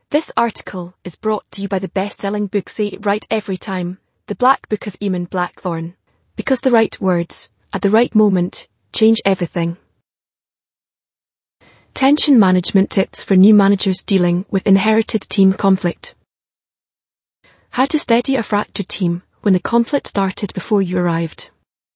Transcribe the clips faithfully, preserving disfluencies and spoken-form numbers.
This article is brought to you by the best-selling book Say It Right Every Time, The Black Book of Eamon Blackthorne. Because the right words, at the right moment, change everything. Tension management tips for new managers dealing with inherited team conflict. How to steady a fractured team when the conflict started before you arrived.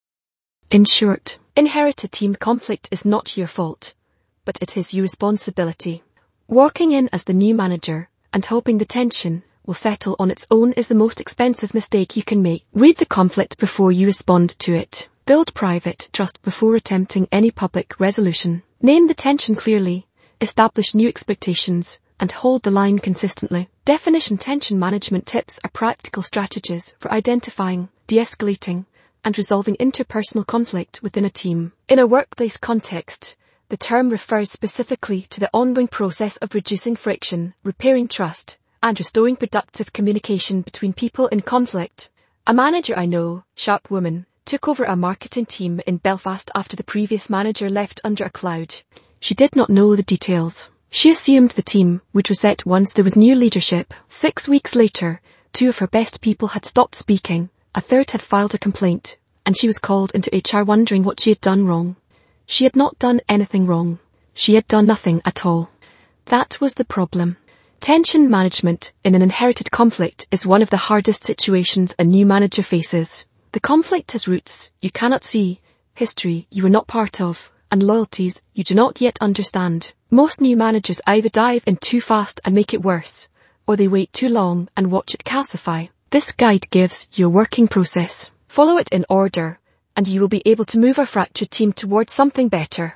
In short, inherited team conflict is not your fault, but it is your responsibility. Walking in as the new manager and hoping the tension will settle on its own is the most expensive mistake you can make. Read the conflict before you respond to it. Build private trust before attempting any public resolution. Name the tension clearly, establish new expectations, and hold the line consistently. Definition tension management tips are practical strategies for identifying, de-escalating, and resolving interpersonal conflict within a team. In a workplace context, the term refers specifically to the ongoing process of reducing friction, repairing trust, and restoring productive communication between people in conflict. A manager I know, sharp woman, took over a marketing team in Belfast after the previous manager left under a cloud. She did not know the details. She assumed the team would reset once there was new leadership. Six weeks later, two of her best people had stopped speaking, a third had filed a complaint, and she was called into H R wondering what she had done wrong. She had not done anything wrong. She had done nothing at all. That was the problem. Tension management in an inherited conflict is one of the hardest situations a new manager faces. The conflict has roots you cannot see, history you were not part of, and loyalties you do not yet understand. Most new managers either dive in too fast and make it worse, or they wait too long and watch it calcify. This guide gives you a working process. Follow it in order, and you will be able to move a fractured team towards something better.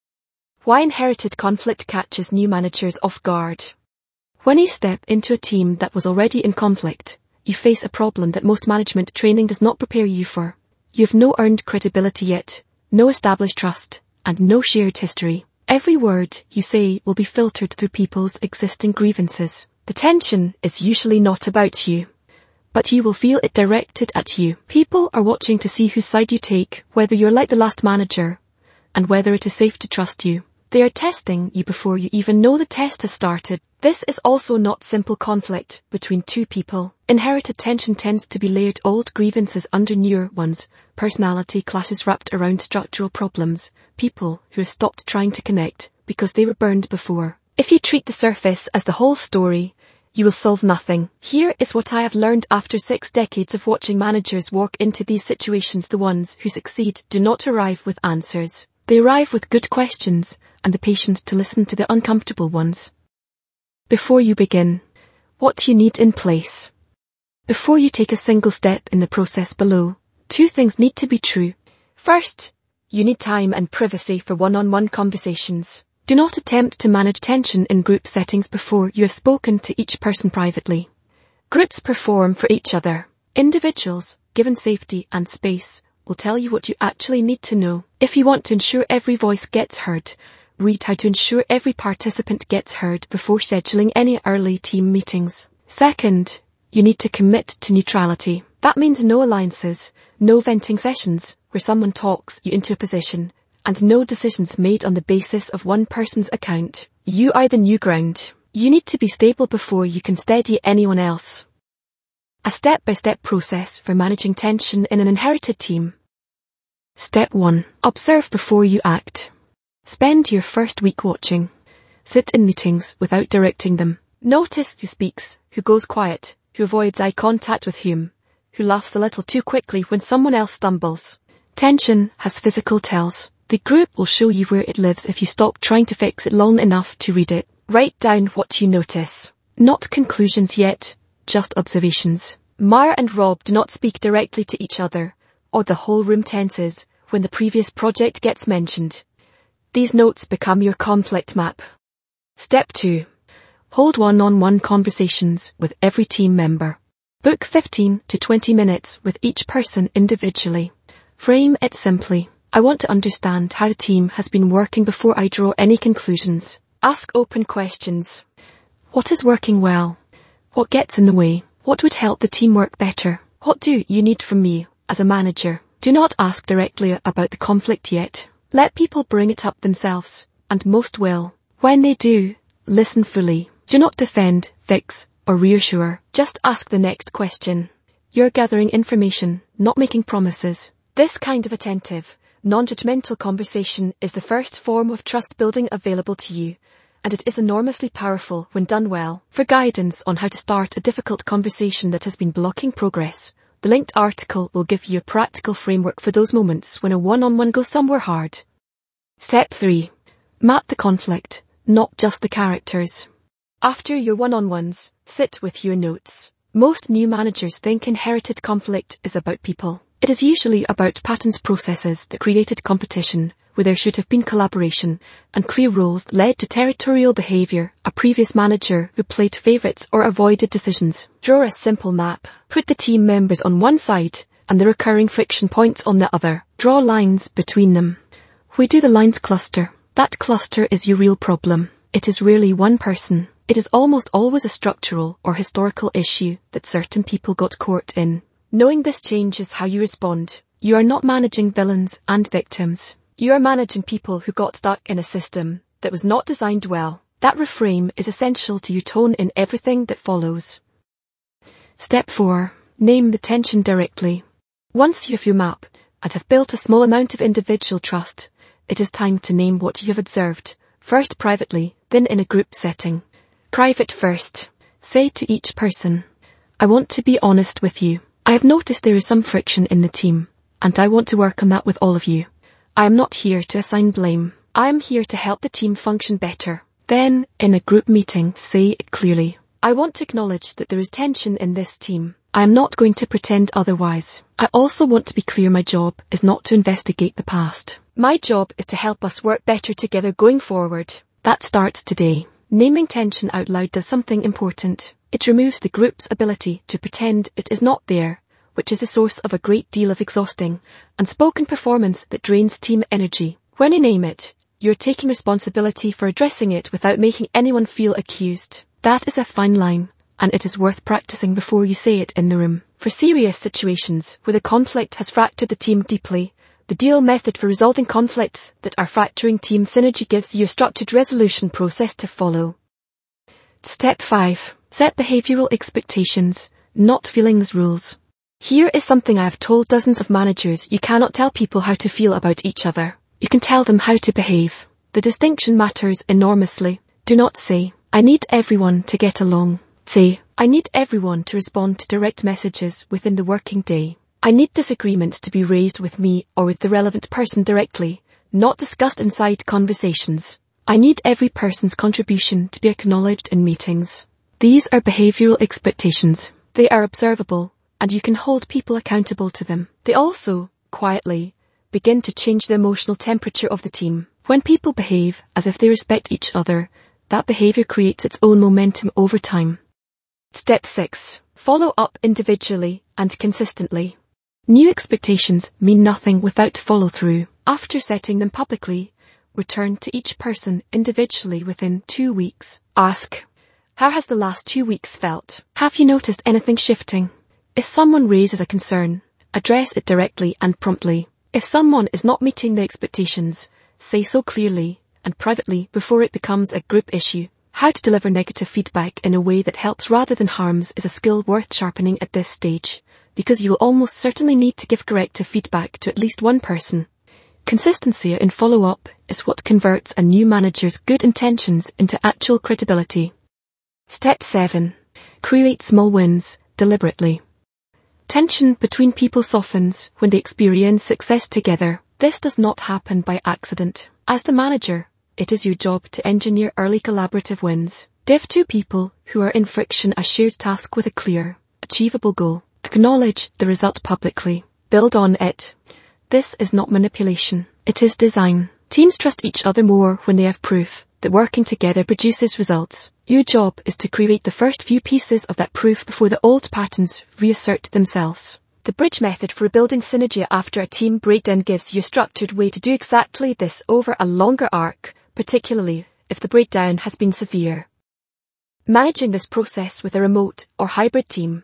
Why inherited conflict catches new managers off guard. When you step into a team that was already in conflict, you face a problem that most management training does not prepare you for. You have no earned credibility yet, no established trust, and no shared history. Every word you say will be filtered through people's existing grievances. The tension is usually not about you, but you will feel it directed at you. People are watching to see whose side you take, whether you're like the last manager, and whether it is safe to trust you. They are testing you before you even know the test has started. This is also not simple conflict between two people. Inherited tension tends to be layered old grievances under newer ones, personality clashes wrapped around structural problems, people who have stopped trying to connect because they were burned before. If you treat the surface as the whole story, you will solve nothing. Here is what I have learned after six decades of watching managers walk into these situations. The ones who succeed do not arrive with answers. They arrive with good questions and the patience to listen to the uncomfortable ones. Before you begin, what do you need in place? Before you take a single step in the process below, two things need to be true. First, you need time and privacy for one-on-one conversations. Do not attempt to manage tension in group settings before you have spoken to each person privately. Groups perform for each other. Individuals, given safety and space, will tell you what you actually need to know. If you want to ensure every voice gets heard, read How to Ensure Every Participant Gets Heard before scheduling any early team meetings. Second, you need to commit to neutrality. That means no alliances, no venting sessions where someone talks you into a position, and no decisions made on the basis of one person's account. You are the new ground. You need to be stable before you can steady anyone else. A step-by-step process for managing tension in an inherited team. Step one. Observe before you act. Spend your first week watching. Sit in meetings without directing them. Notice who speaks, who goes quiet, who avoids eye contact with whom, who laughs a little too quickly when someone else stumbles. Tension has physical tells. The group will show you where it lives if you stop trying to fix it long enough to read it. Write down what you notice. Not conclusions yet, just observations. Mara and Rob do not speak directly to each other, or the whole room tenses when the previous project gets mentioned. These notes become your conflict map. Step two. Hold one-on-one conversations with every team member. Book fifteen to twenty minutes with each person individually. Frame it simply. I want to understand how the team has been working before I draw any conclusions. Ask open questions. What is working well? What gets in the way? What would help the team work better? What do you need from me as a manager? Do not ask directly about the conflict yet. Let people bring it up themselves, and most will. When they do, listen fully. Do not defend, fix, or reassure. Just ask the next question. You're gathering information, not making promises. This kind of attentive, non-judgmental conversation is the first form of trust building available to you, and it is enormously powerful when done well. For guidance on how to start a difficult conversation that has been blocking progress, the linked article will give you a practical framework for those moments when a one-on-one goes somewhere hard. Step three. Map the conflict, not just the characters. After your one-on-ones, sit with your notes. Most new managers think inherited conflict is about people. It is usually about patterns processes that created competition, where there should have been collaboration, and clear roles led to territorial behaviour, a previous manager who played favourites or avoided decisions. Draw a simple map. Put the team members on one side, and the recurring friction points on the other. Draw lines between them. We do the lines cluster. That cluster is your real problem. It is rarely one person. It is almost always a structural or historical issue that certain people got caught in. Knowing this changes how you respond. You are not managing villains and victims. You are managing people who got stuck in a system that was not designed well. That reframe is essential to your tone in everything that follows. Step four. Name the tension directly. Once you have your map and have built a small amount of individual trust, it is time to name what you have observed, first privately, then in a group setting. Private first. Say to each person, I want to be honest with you. I have noticed there is some friction in the team, and I want to work on that with all of you. I am not here to assign blame. I am here to help the team function better. Then, in a group meeting, say it clearly. I want to acknowledge that there is tension in this team. I am not going to pretend otherwise. I also want to be clear my job is not to investigate the past. My job is to help us work better together going forward. That starts today. Naming tension out loud does something important. It removes the group's ability to pretend it is not there, which is the source of a great deal of exhausting, unspoken performance that drains team energy. When you name it, you're taking responsibility for addressing it without making anyone feel accused. That is a fine line, and it is worth practicing before you say it in the room. For serious situations where the conflict has fractured the team deeply, the deal method for resolving conflicts that are fracturing team synergy gives you a structured resolution process to follow. Step five. Set behavioural expectations, not feelings rules. Here is something I have told dozens of managers. You cannot tell people how to feel about each other. You can tell them how to behave. The distinction matters enormously. Do not say, I need everyone to get along. Say, I need everyone to respond to direct messages within the working day. I need disagreements to be raised with me or with the relevant person directly, not discussed inside conversations. I need every person's contribution to be acknowledged in meetings. These are behavioural expectations. They are observable, and you can hold people accountable to them. They also, quietly, begin to change the emotional temperature of the team. When people behave as if they respect each other, that behaviour creates its own momentum over time. Step six. Follow up individually and consistently. New expectations mean nothing without follow-through. After setting them publicly, return to each person individually within two weeks. Ask, how has the last two weeks felt? Have you noticed anything shifting? If someone raises a concern, address it directly and promptly. If someone is not meeting the expectations, say so clearly and privately before it becomes a group issue. How to deliver negative feedback in a way that helps rather than harms is a skill worth sharpening at this stage, because you will almost certainly need to give corrective feedback to at least one person. Consistency in follow-up is what converts a new manager's good intentions into actual credibility. Step seven. Create small wins, deliberately. Tension between people softens when they experience success together. This does not happen by accident. As the manager, it is your job to engineer early collaborative wins. Give two people who are in friction a shared task with a clear, achievable goal. Acknowledge the result publicly. Build on it. This is not manipulation. It is design. Teams trust each other more when they have proof that working together produces results. Your job is to create the first few pieces of that proof before the old patterns reassert themselves. The bridge method for building synergy after a team breakdown gives you a structured way to do exactly this over a longer arc, particularly if the breakdown has been severe. Managing this process with a remote or hybrid team.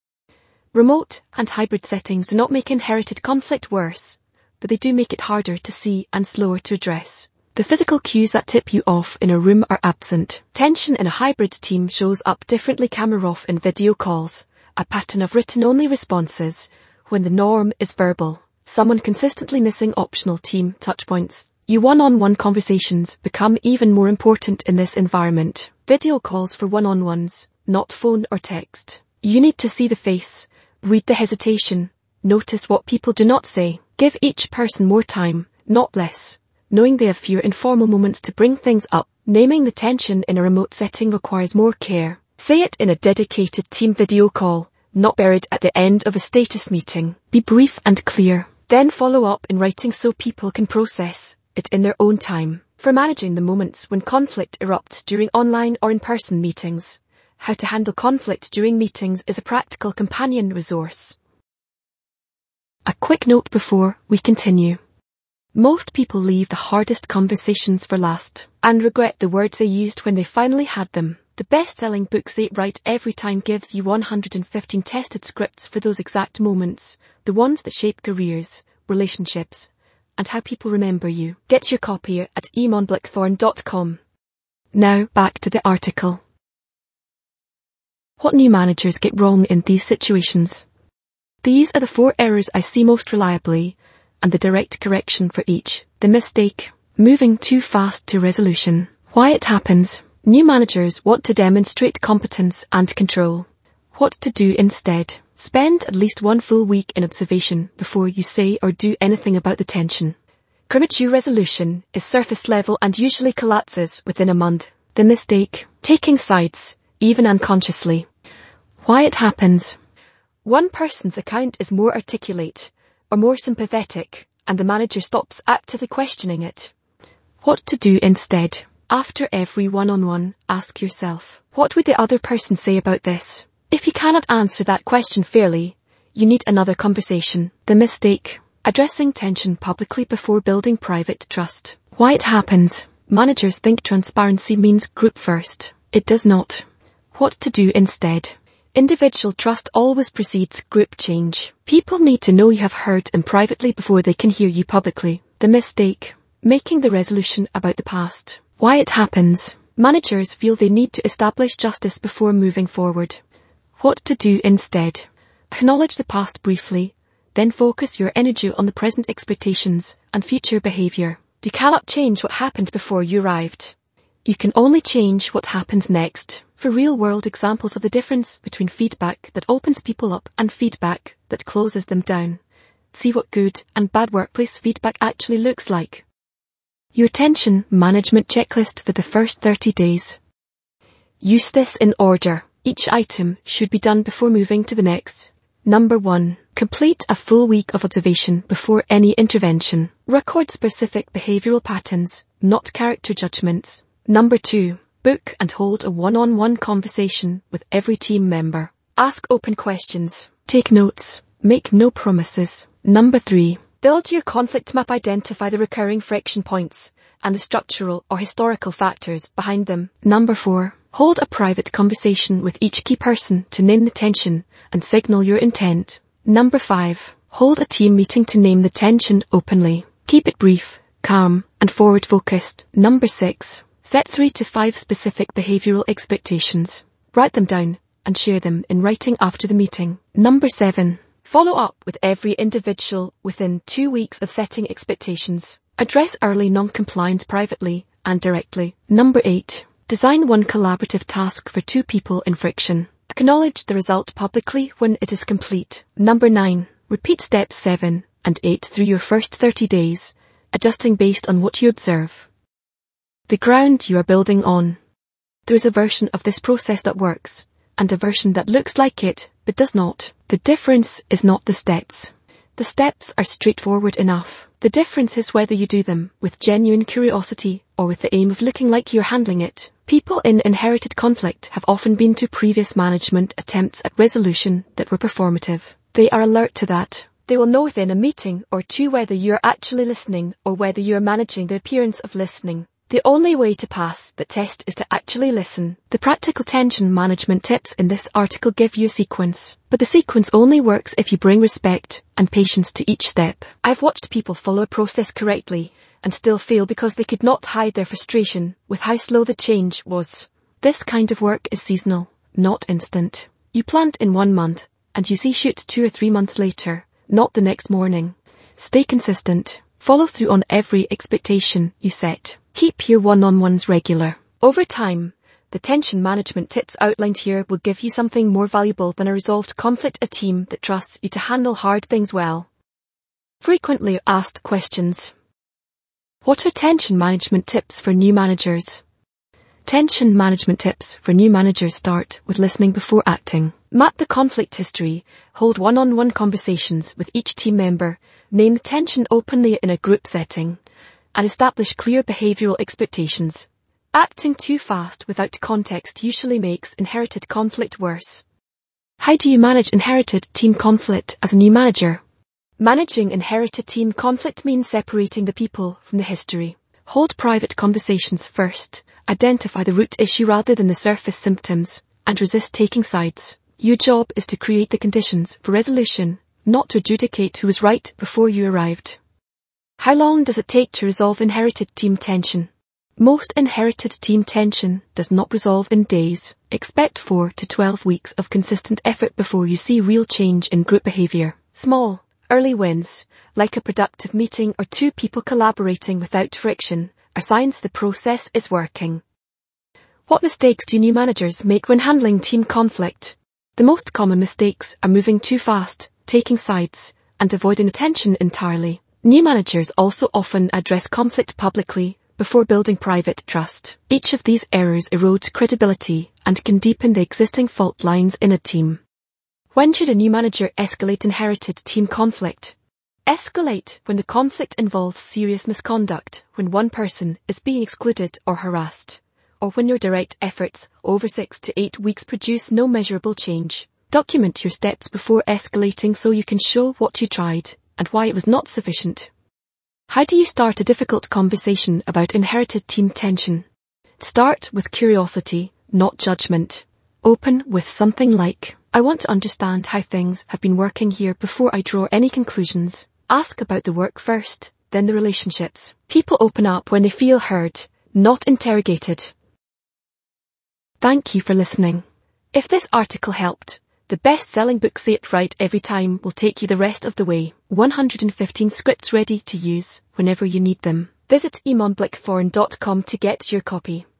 Remote and hybrid settings do not make inherited conflict worse, but they do make it harder to see and slower to address. The physical cues that tip you off in a room are absent. Tension in a hybrid team shows up differently camera off in video calls, a pattern of written-only responses, when the norm is verbal. Someone consistently missing optional team touchpoints. Your one-on-one conversations become even more important in this environment. Video calls for one-on-ones, not phone or text. You need to see the face, read the hesitation, notice what people do not say. Give each person more time, not less, knowing they have fewer informal moments to bring things up. Naming the tension in a remote setting requires more care. Say it in a dedicated team video call, not buried at the end of a status meeting. Be brief and clear. Then follow up in writing so people can process it in their own time. For managing the moments when conflict erupts during online or in-person meetings, How to Handle Conflict During Meetings is a practical companion resource. A quick note before we continue. Most people leave the hardest conversations for last and regret the words they used when they finally had them. The best-selling book Say It Right Every Time gives you one hundred fifteen tested scripts for those exact moments, the ones that shape careers, relationships, and how people remember you. Get your copy at eamon blackthorn dot com. Now back to the article. What new managers get wrong in these situations? These are the four errors I see most reliably, and the direct correction for each. The mistake: moving too fast to resolution. Why it happens. New managers want to demonstrate competence and control. What to do instead. Spend at least one full week in observation before you say or do anything about the tension. Premature resolution is surface level and usually collapses within a month. The mistake: taking sides, even unconsciously. Why it happens. One person's account is more articulate or more sympathetic, and the manager stops actively questioning it. What to do instead. After every one-on-one, ask yourself, what would the other person say about this? If you cannot answer that question fairly, you need another conversation. The mistake: addressing tension publicly before building private trust. Why it happens. Managers think transparency means group first. It does not. What to do instead. Individual trust always precedes group change. People need to know you have heard them privately before they can hear you publicly. The mistake: making the resolution about the past. Why it happens. Managers feel they need to establish justice before moving forward. What to do instead. Acknowledge the past briefly, then focus your energy on the present expectations and future behaviour. You cannot change what happened before you arrived. You can only change what happens next. For real-world examples of the difference between feedback that opens people up and feedback that closes them down, see what good and bad workplace feedback actually looks like. Your tension management checklist for the first thirty days. Use this in order. Each item should be done before moving to the next. Number one. Complete a full week of observation before any intervention. Record specific behavioural patterns, not character judgments. Number two. Book and hold a one-on-one conversation with every team member. Ask open questions. Take notes. Make no promises. Number three. Build your conflict map. Identify the recurring friction points and the structural or historical factors behind them. Number four. Hold a private conversation with each key person to name the tension and signal your intent. Number five. Hold a team meeting to name the tension openly. Keep it brief, calm, and forward-focused. Number six. Set three to five specific behavioural expectations. Write them down and share them in writing after the meeting. Number seven. Follow up with every individual within two weeks of setting expectations. Address early non-compliance privately and directly. Number eight. Design one collaborative task for two people in friction. Acknowledge the result publicly when it is complete. Number nine. Repeat steps seven and eight through your first thirty days, adjusting based on what you observe. The ground you are building on. There is a version of this process that works, and a version that looks like it, but does not. The difference is not the steps. The steps are straightforward enough. The difference is whether you do them with genuine curiosity or with the aim of looking like you're handling it. People in inherited conflict have often been through previous management attempts at resolution that were performative. They are alert to that. They will know within a meeting or two whether you're actually listening or whether you're managing the appearance of listening. The only way to pass that test is to actually listen. The practical tension management tips in this article give you a sequence, but the sequence only works if you bring respect and patience to each step. I've watched people follow a process correctly and still fail because they could not hide their frustration with how slow the change was. This kind of work is seasonal, not instant. You plant in one month, and you see shoots two or three months later, not the next morning. Stay consistent. Follow through on every expectation you set. Keep your one-on-ones regular. Over time, the tension management tips outlined here will give you something more valuable than a resolved conflict, a team that trusts you to handle hard things well. Frequently asked questions. What are tension management tips for new managers? Tension management tips for new managers start with listening before acting. Map the conflict history, hold one-on-one conversations with each team member, name the tension openly in a group setting, and establish clear behavioral expectations. Acting too fast without context usually makes inherited conflict worse. How do you manage inherited team conflict as a new manager? Managing inherited team conflict means separating the people from the history. Hold private conversations first, identify the root issue rather than the surface symptoms, and resist taking sides. Your job is to create the conditions for resolution, not to adjudicate who was right before you arrived. How long does it take to resolve inherited team tension? Most inherited team tension does not resolve in days. Expect four to twelve weeks of consistent effort before you see real change in group behavior. Small, early wins, like a productive meeting or two people collaborating without friction, are signs the process is working. What mistakes do new managers make when handling team conflict? The most common mistakes are moving too fast, taking sides, and avoiding the tension entirely. New managers also often address conflict publicly before building private trust. Each of these errors erodes credibility and can deepen the existing fault lines in a team. When should a new manager escalate inherited team conflict? Escalate when the conflict involves serious misconduct, when one person is being excluded or harassed, or when your direct efforts over six to eight weeks produce no measurable change. Document your steps before escalating so you can show what you tried and why it was not sufficient. How do you start a difficult conversation about inherited team tension? Start with curiosity, not judgment. Open with something like, I want to understand how things have been working here before I draw any conclusions. Ask about the work first, then the relationships. People open up when they feel heard, not interrogated. Thank you for listening. If this article helped, the best-selling book Say It Right Every Time will take you the rest of the way. one hundred fifteen scripts ready to use whenever you need them. Visit iman blick foreign dot com to get your copy.